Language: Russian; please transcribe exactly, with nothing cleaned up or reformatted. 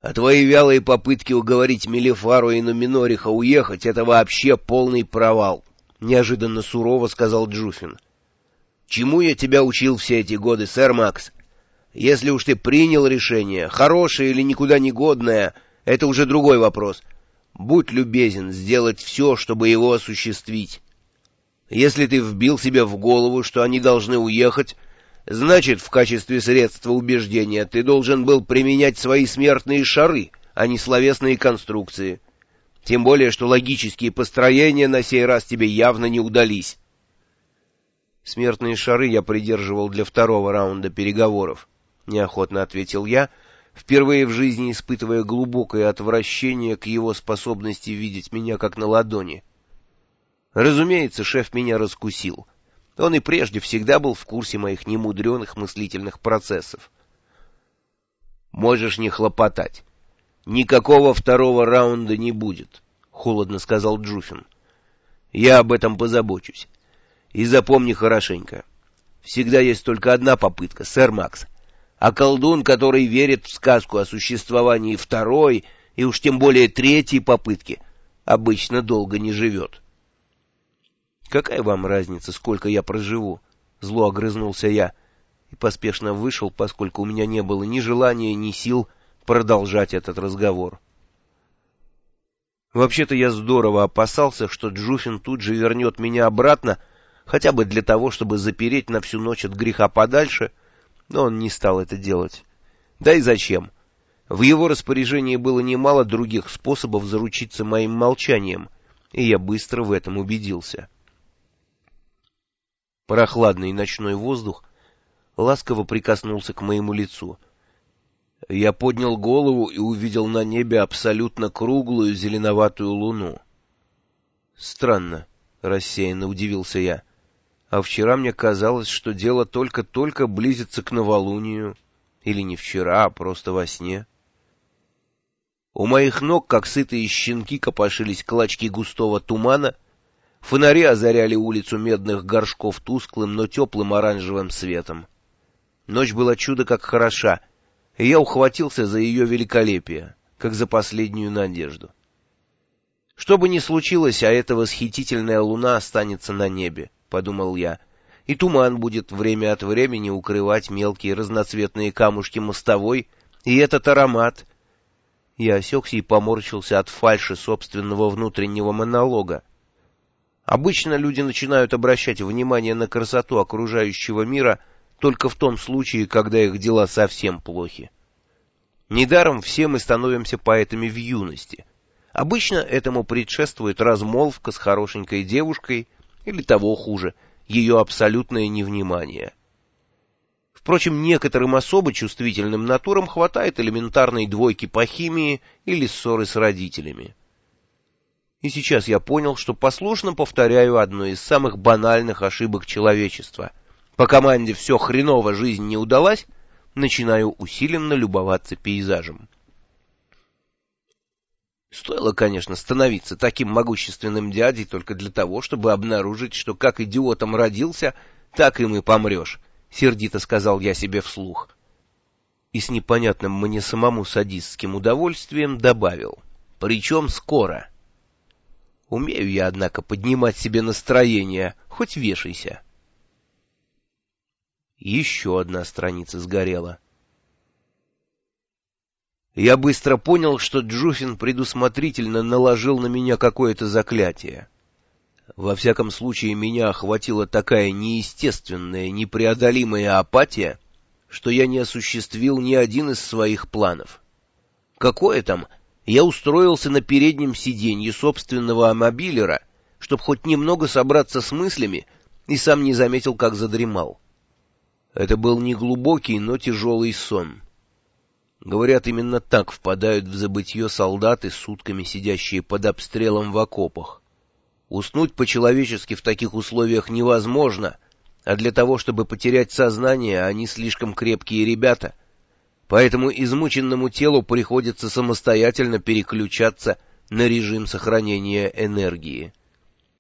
А твои вялые попытки уговорить Мелифару и Нуминориха уехать — это вообще полный провал, — неожиданно сурово сказал Джуфин. — Чему я тебя учил все эти годы, сэр Макс? Если уж ты принял решение, хорошее или никуда не годное, это уже другой вопрос. Будь любезен сделать все, чтобы его осуществить. Если ты вбил себе в голову, что они должны уехать, значит, в качестве средства убеждения ты должен был применять свои смертные шары, а не словесные конструкции. Тем более, что логические построения на сей раз тебе явно не удались. Смертные шары я придерживал для второго раунда переговоров, — неохотно ответил я, впервые в жизни испытывая глубокое отвращение к его способности видеть меня как на ладони. Разумеется, шеф меня раскусил. Он и прежде всегда был в курсе моих немудреных мыслительных процессов. «Можешь не хлопотать. Никакого второго раунда не будет», — холодно сказал Джуфин. «Я об этом позабочусь. И запомни хорошенько. Всегда есть только одна попытка, сэр Макс. А колдун, который верит в сказку о существовании второй и уж тем более третьей попытки, обычно долго не живет». «Какая вам разница, сколько я проживу?» — зло огрызнулся я и поспешно вышел, поскольку у меня не было ни желания, ни сил продолжать этот разговор. Вообще-то я здорово опасался, что Джуфин тут же вернет меня обратно, хотя бы для того, чтобы запереть на всю ночь от греха подальше, но он не стал это делать. Да и зачем? В его распоряжении было немало других способов заручиться моим молчанием, и я быстро в этом убедился. Прохладный ночной воздух ласково прикоснулся к моему лицу. Я поднял голову и увидел на небе абсолютно круглую зеленоватую луну. Странно, рассеянно удивился я. А вчера мне казалось, что дело только-только близится к новолунию. Или не вчера, а просто во сне. У моих ног, как сытые щенки, копошились клочки густого тумана. Фонари озаряли улицу медных горшков тусклым, но теплым оранжевым светом. Ночь была чудо как хороша, и я ухватился за ее великолепие, как за последнюю надежду. Что бы ни случилось, а эта восхитительная луна останется на небе, — подумал я, — и туман будет время от времени укрывать мелкие разноцветные камушки мостовой, и этот аромат. Я осекся и поморщился от фальши собственного внутреннего монолога. Обычно люди начинают обращать внимание на красоту окружающего мира только в том случае, когда их дела совсем плохи. Недаром все мы становимся поэтами в юности. Обычно этому предшествует размолвка с хорошенькой девушкой или, того хуже, ее абсолютное невнимание. Впрочем, некоторым особо чувствительным натурам хватает элементарной двойки по химии или ссоры с родителями. И сейчас я понял, что послушно повторяю одну из самых банальных ошибок человечества. По команде «все хреново, жизнь не удалась», начинаю усиленно любоваться пейзажем. Стоило, конечно, становиться таким могущественным дядей только для того, чтобы обнаружить, что как идиотом родился, так им и помрешь, — сердито сказал я себе вслух. И с непонятным мне самому садистским удовольствием добавил: причем скоро. Умею я, однако, поднимать себе настроение, хоть вешайся. Еще одна страница сгорела. Я быстро понял, что Джуфин предусмотрительно наложил на меня какое-то заклятие. Во всяком случае, меня охватила такая неестественная, непреодолимая апатия, что я не осуществил ни один из своих планов. Какое там... Я устроился на переднем сиденье собственного амобилера, чтобы хоть немного собраться с мыслями, и сам не заметил, как задремал. Это был неглубокий, но тяжелый сон. Говорят, именно так впадают в забытье солдаты, сутками сидящие под обстрелом в окопах. Уснуть по-человечески в таких условиях невозможно, а для того, чтобы потерять сознание, они слишком крепкие ребята. Поэтому измученному телу приходится самостоятельно переключаться на режим сохранения энергии.